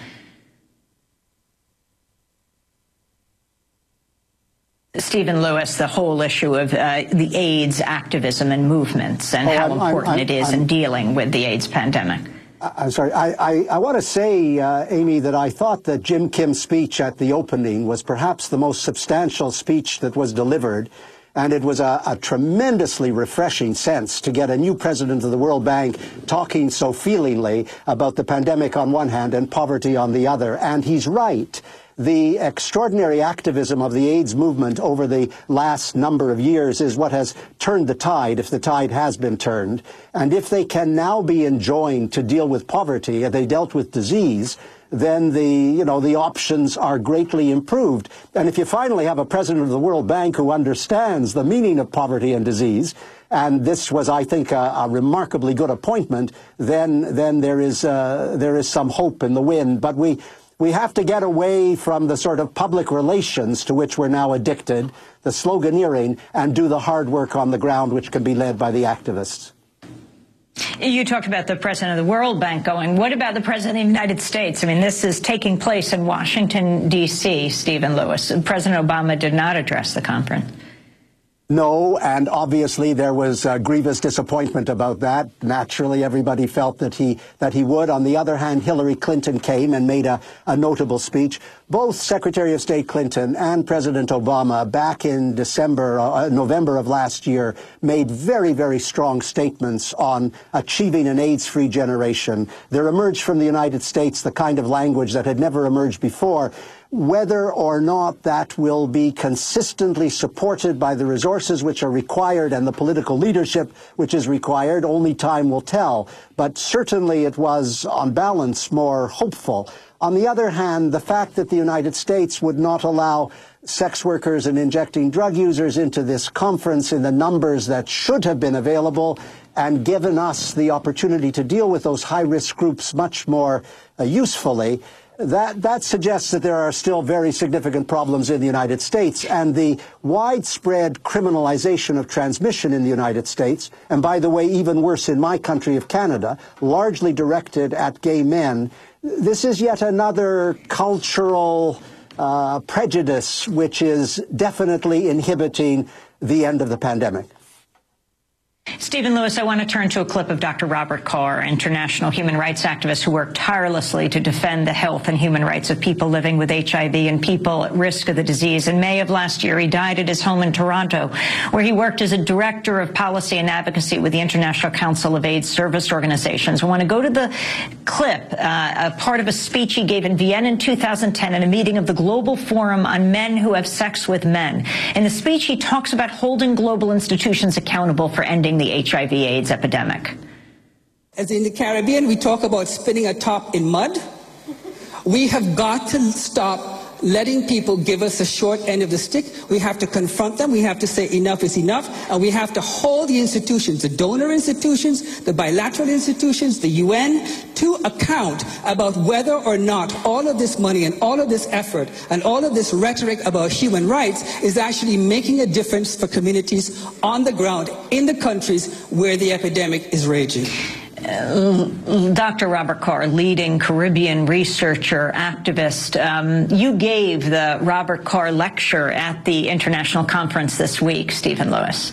W: Stephen Lewis, the whole issue of uh, the AIDS activism and movements and oh, how I'm, important I'm, I'm, it is I'm, in dealing with the AIDS pandemic.
Y: I'm sorry. I, I, I want to say, uh, Amy, that I thought that Jim Kim's speech at the opening was perhaps the most substantial speech that was delivered. And it was a, a tremendously refreshing sense to get a new president of the World Bank talking so feelingly about the pandemic on one hand and poverty on the other. And he's right. The extraordinary activism of the AIDS movement over the last number of years is what has turned the tide, if the tide has been turned. And if they can now be enjoined to deal with poverty, if they dealt with disease, then the, you know, the options are greatly improved. And if you finally have a president of the World Bank who understands the meaning of poverty and disease, and this was, I think, a, a remarkably good appointment, then then there is uh, there is some hope in the wind. But we. We have to get away from the sort of public relations to which we're now addicted, the sloganeering, and do the hard work on the ground, which can be led by the activists.
W: You talked about the president of the World Bank going. What about the president of the United States? I mean, this is taking place in Washington, D C, Stephen Lewis. President Obama did not address the conference.
Y: No, and obviously there was uh, grievous disappointment about that. Naturally, everybody felt that he that he would. On the other hand, Hillary Clinton came and made a, a notable speech. Both Secretary of State Clinton and President Obama, back in December, uh, November of last year, made very, very strong statements on achieving an AIDS-free generation. There emerged from the United States the kind of language that had never emerged before. Whether or not that will be consistently supported by the resources which are required and the political leadership which is required, only time will tell. But certainly it was, on balance, more hopeful. On the other hand, the fact that the United States would not allow sex workers and injecting drug users into this conference in the numbers that should have been available and given us the opportunity to deal with those high-risk groups much more uh, usefully, That, that suggests that there are still very significant problems in the United States, and the widespread criminalization of transmission in the United States, and by the way, even worse in my country of Canada, largely directed at gay men. This is yet another cultural uh, prejudice which is definitely inhibiting the end of the pandemic.
W: Stephen Lewis, I want to turn to a clip of Doctor Robert Carr, international human rights activist who worked tirelessly to defend the health and human rights of people living with H I V and people at risk of the disease. In May of last year, he died at his home in Toronto, where he worked as a director of policy and advocacy with the International Council of AIDS Service Organizations. I want to go to the clip, uh, a part of a speech he gave in Vienna in two thousand ten at a meeting of the Global Forum on Men Who Have Sex with Men. In the speech, he talks about holding global institutions accountable for ending the H I V AIDS epidemic.
C: As in the Caribbean, we talk about spinning a top in mud. We have got to stop letting people give us a short end of the stick. We have to confront them. We have to say enough is enough. And we have to hold the institutions, the donor institutions, the bilateral institutions, the U N, to account about whether or not all of this money and all of this effort and all of this rhetoric about human rights is actually making a difference for communities on the ground in the countries where the epidemic is raging.
W: Uh, Doctor Robert Carr, leading Caribbean researcher, activist, um, you gave the Robert Carr lecture at the international conference this week, Stephen Lewis.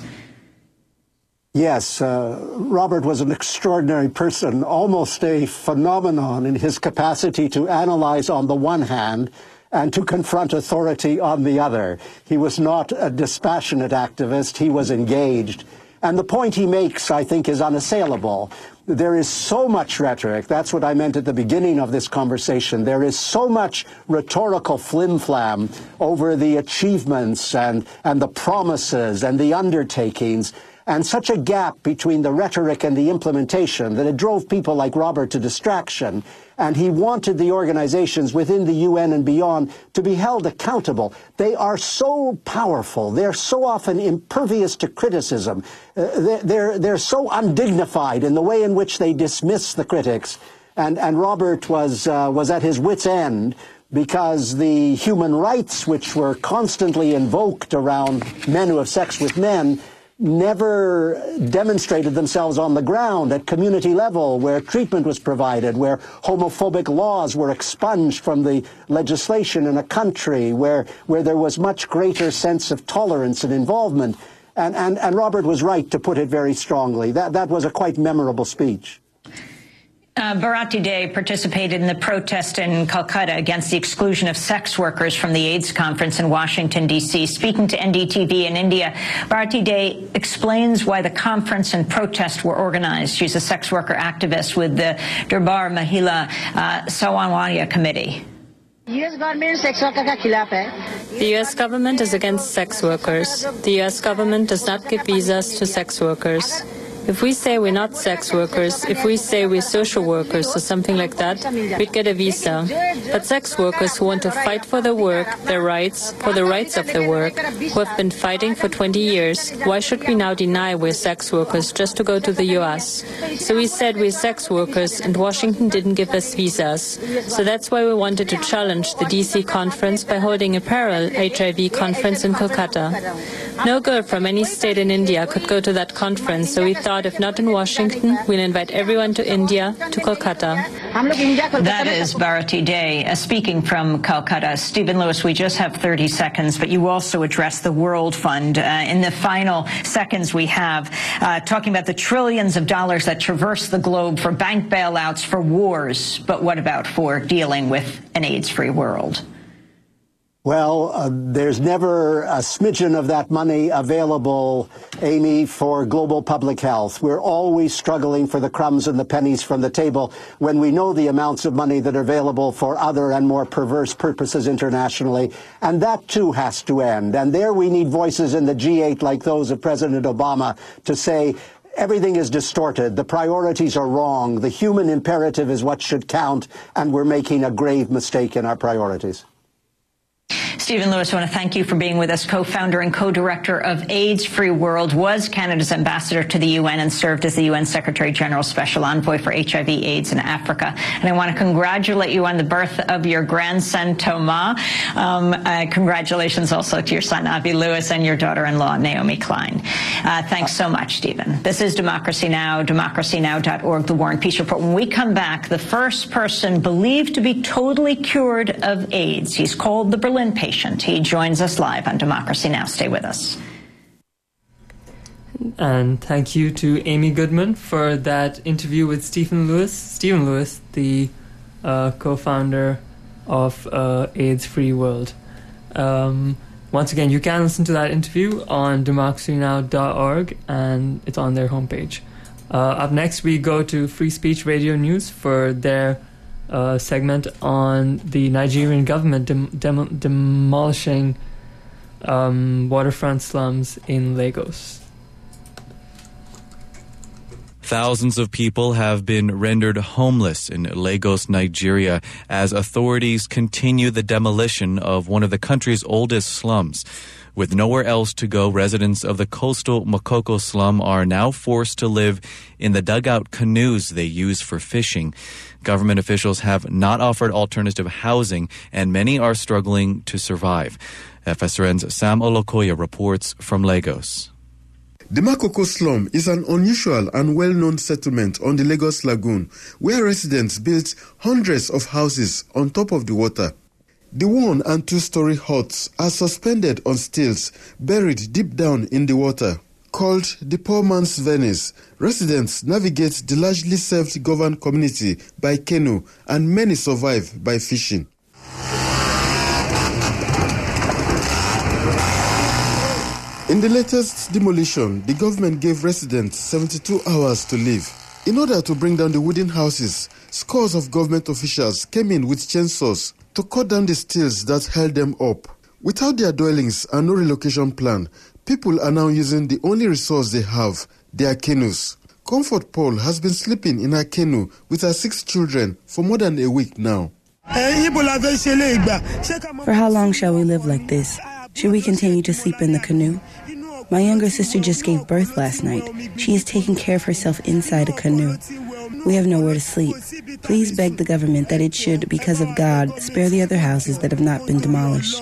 Y: Yes, uh, Robert was an extraordinary person, almost a phenomenon in his capacity to analyze on the one hand and to confront authority on the other. He was not a dispassionate activist, he was engaged. And the point he makes, I think, is unassailable. There is so much rhetoric. That's what I meant at the beginning of this conversation. There is so much rhetorical flim-flam over the achievements and, and the promises and the undertakings, and such a gap between the rhetoric and the implementation that it drove people like Robert to distraction. And he wanted the organizations within the U N and beyond to be held accountable. They are so powerful. They're so often impervious to criticism. Uh, they're, they're so undignified in the way in which they dismiss the critics. And, and Robert was, uh, was at his wit's end, because the human rights which were constantly invoked around men who have sex with men never demonstrated themselves on the ground at community level, where treatment was provided, where homophobic laws were expunged from the legislation in a country, where, where there was much greater sense of tolerance and involvement. And, and, and Robert was right to put it very strongly. That, that was a quite memorable speech.
W: Uh, Bharati Dey participated in the protest in Calcutta against the exclusion of sex workers from the AIDS conference in Washington, D C Speaking to N D T V in India, Bharati Dey explains why the conference and protest were organized. She's a sex worker activist with the Durbar Mahila uh, Samawaya Committee.
E: The U S government is against sex workers. The U S government does not give visas to sex workers. If we say we're not sex workers, if we say we're social workers or something like that, we'd get a visa. But sex workers who want to fight for their work, their rights, for the rights of their work, who have been fighting for twenty years, why should we now deny we're sex workers just to go to the U S? So we said we're sex workers, and Washington didn't give us visas. So that's why we wanted to challenge the D C conference by holding a parallel H I V conference in Kolkata. No girl from any state in India could go to that conference, so we thought if not in Washington, we'll invite everyone to India, to Kolkata.
W: That is Bharati Day, uh, speaking from Calcutta. Stephen Lewis, we just have thirty seconds, but you also addressed the World Fund uh, in the final seconds we have, uh, talking about the trillions of dollars that traverse the globe for bank bailouts, for wars. But what about for dealing with an AIDS-free world?
Y: Well, uh, there's never a smidgen of that money available, Amy, for global public health. We're always struggling for the crumbs and the pennies from the table when we know the amounts of money that are available for other and more perverse purposes internationally. And that, too, has to end. And there we need voices in the G eight like those of President Obama to say, everything is distorted. The priorities are wrong. The human imperative is what should count. And we're making a grave mistake in our priorities.
W: Stephen Lewis, I want to thank you for being with us. Co-founder and co-director of AIDS-Free World, was Canada's ambassador to the U N and served as the U N Secretary General Special Envoy for H I V AIDS in Africa. And I want to congratulate you on the birth of your grandson, Thomas. Um, uh, congratulations also to your son, Avi Lewis, and your daughter-in-law, Naomi Klein. Uh, thanks so much, Stephen. This is Democracy Now!, democracy now dot org, The War and Peace Report. When we come back, the first person believed to be totally cured of AIDS. He's called the Berlin patient. He joins us live on Democracy Now! Stay with us.
L: And thank you to Amy Goodman for that interview with Stephen Lewis. Stephen Lewis, the uh, co-founder of uh, AIDS-Free World. Um, once again, you can listen to that interview on democracy now dot org, and it's on their homepage. Uh, up next, we go to Free Speech Radio News for their Uh, segment on the Nigerian government dem- dem- demolishing um, waterfront slums in Lagos.
F: Thousands of people have been rendered homeless in Lagos, Nigeria, as authorities continue the demolition of one of the country's oldest slums. With nowhere else to go, residents of the coastal Makoko slum are now forced to live in the dugout canoes they use for fishing. Government officials have not offered alternative housing, and many are struggling to survive. F S R N's Sam Olokoya reports from Lagos.
G: The Makoko slum is an unusual and well-known settlement on the Lagos Lagoon, where residents built hundreds of houses on top of the water. The one- and two-story huts are suspended on stilts, buried deep down in the water. Called the poor man's Venice, residents navigate the largely self-governed community by canoe, and many survive by fishing. In the latest demolition, the government gave residents seventy-two hours to leave. In order to bring down the wooden houses, scores of government officials came in with chainsaws to cut down the stilts that held them up. Without their dwellings and no relocation plan, people are now using the only resource they have, their canoes. Comfort Paul has been sleeping in her canoe with her six children for more than a week now.
H: For how long shall we live like this? Should we continue to sleep in the canoe? My younger sister just gave birth last night. She is taking care of herself inside a canoe. We have nowhere to sleep. Please beg the government that it should, because of God, spare the other houses that have not been demolished.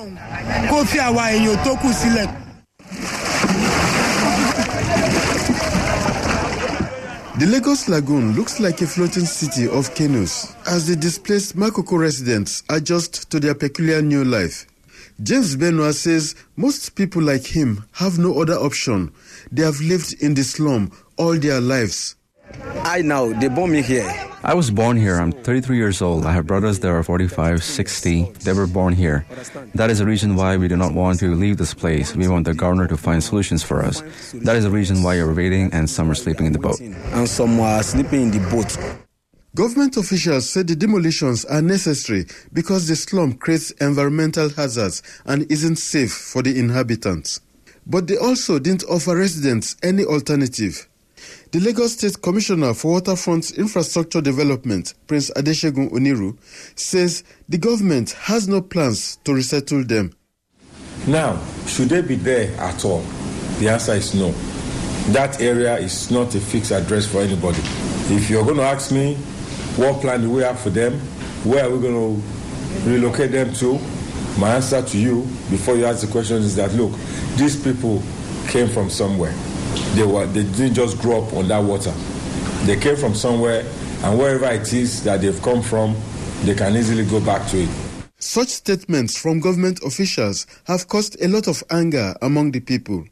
G: The Lagos Lagoon looks like a floating city of canoes as the displaced Makoko residents adjust to their peculiar new life. James Benoit says most people like him have no other option. They have lived in the slum all their lives.
I: I know, they born me here.
Z: I was born here. I'm thirty-three years old. I have brothers that are forty-five, sixty. They were born here. That is the reason why we do not want to leave this place. We want the governor to find solutions for us. That is the reason why you're waiting and some are sleeping in the boat.
I: And some are sleeping in the boat.
G: Government officials said the demolitions are necessary because the slum creates environmental hazards and isn't safe for the inhabitants. But they also didn't offer residents any alternative. The Lagos State Commissioner for Waterfront Infrastructure Development, Prince Adesegun Oniru, says the government has no plans to resettle them.
J: Now, should they be there at all? The answer is no. That area is not a fixed address for anybody. If you're going to ask me, what plan do we have for them? Where are we going to relocate them to? My answer to you, before you ask the question, is that, look, these people came from somewhere. They were they didn't just grow up on that water. They came from somewhere, and wherever it is that they've come from, they can easily go back to it.
G: Such statements from government officials have caused a lot of anger among the people.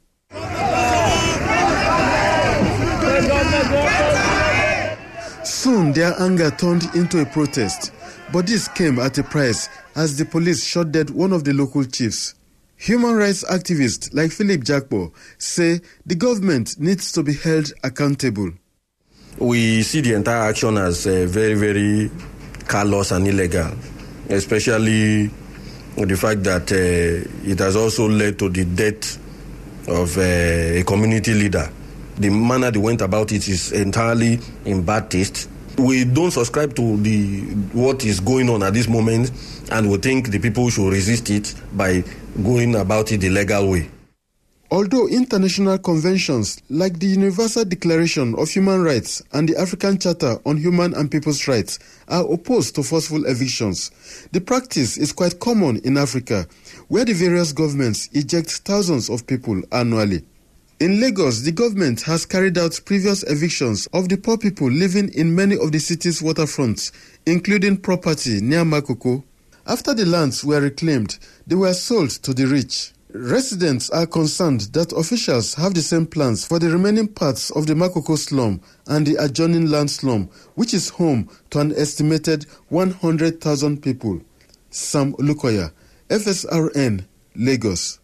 G: Soon their anger turned into a protest, but this came at a price as the police shot dead one of the local chiefs. Human rights activists like Philip Jakpo say the government needs to be held accountable.
M: We see the entire action as uh, very, very callous and illegal, especially the fact that uh, it has also led to the death of uh, a community leader. The manner they went about it is entirely in bad taste. We don't subscribe to the what is going on at this moment, and we think the people should resist it by going about it the legal way.
G: Although international conventions like the Universal Declaration of Human Rights and the African Charter on Human and People's Rights are opposed to forceful evictions, the practice is quite common in Africa, where the various governments eject thousands of people annually. In Lagos, the government has carried out previous evictions of the poor people living in many of the city's waterfronts, including property near Makoko. After the lands were reclaimed, they were sold to the rich. Residents are concerned that officials have the same plans for the remaining parts of the Makoko slum and the adjoining land slum, which is home to an estimated one hundred thousand people. Sam Olukoya, F S R N, Lagos.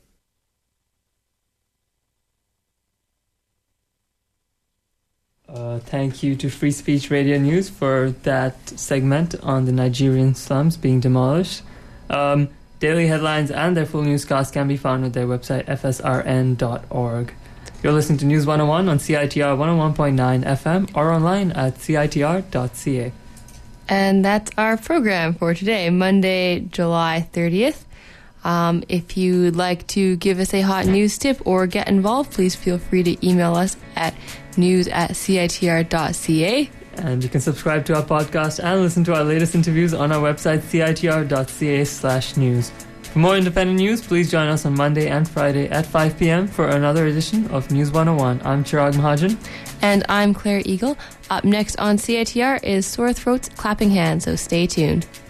L: Uh, thank you to Free Speech Radio News for that segment on the Nigerian slums being demolished. Um, daily headlines and their full newscast can be found at their website, f s r n dot org. You're listening to News one oh one on C I T R one oh one point nine F M or online at c i t r dot c a.
K: And that's our program for today, Monday, July thirtieth. Um, if you'd like to give us a hot news tip or get involved, please feel free to email us at news at c i t r dot c a.
L: And you can subscribe to our podcast and listen to our latest interviews on our website, c i t r dot c a slash news. For more independent news, please join us on Monday and Friday at five p.m. for another edition of News one oh one. I'm Chirag Mahajan.
K: And I'm Claire Eagle. Up next on C I T R is Sore Throats, Clapping Hands, so stay tuned.